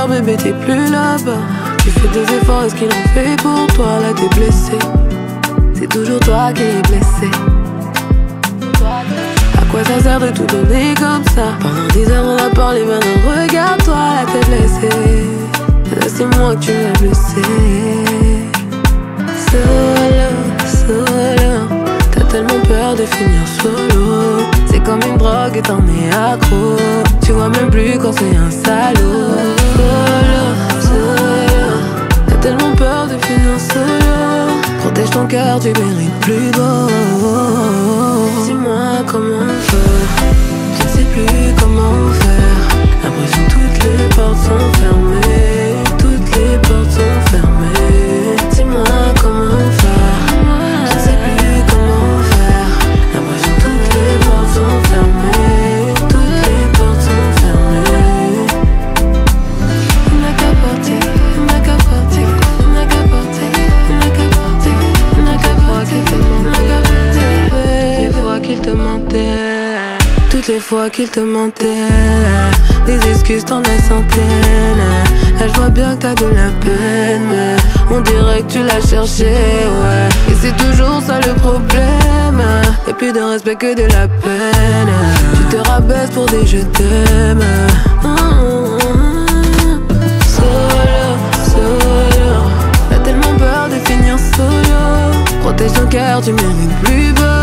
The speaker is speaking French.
cœur, bébé, t'es plus là-bas. Tu fais des efforts, est-ce qu'il en fait pour toi? Là, t'es blessé. C'est toujours toi qui es blessé. À quoi ça sert de tout donner comme ça? Pendant 10 heures on a parlé, maintenant regarde-toi, là t'es blessé. Là c'est moi que tu m'as blessé. Solo, t'as tellement peur de finir solo. C'est comme une drogue et t'en es accro. Tu vois même plus quand c'est un salaud. Solo, t'as tellement peur de finir solo. Protège ton cœur, tu mérites plus beau. Dis-moi comment faire, je ne sais plus comment faire. L'impression que toutes les portes sont fermées. Toutes les portes sont fermées. Dis-moi comment faire, je ne sais plus comment faire. L'impression que toutes les portes sont fermées. Toutes les portes sont fermées. On n'a qu'à partir, on n'a qu'à partir, on n'a qu'à partir, on n'a qu'à partir, on n'a qu'à partir, on n'a qu'à partir. Les fois qu'il te mentait, toutes les fois qu'il te mentait, des excuses t'en as centaines. Là je vois bien que t'as de la peine, mais on dirait que tu l'as cherché, ouais. Et c'est toujours ça le problème. Y'a plus de respect que de la peine. Tu te rabaisses pour des je t'aime. Solo, t'as tellement peur de finir solo. Protège ton cœur, tu mérites plus beau.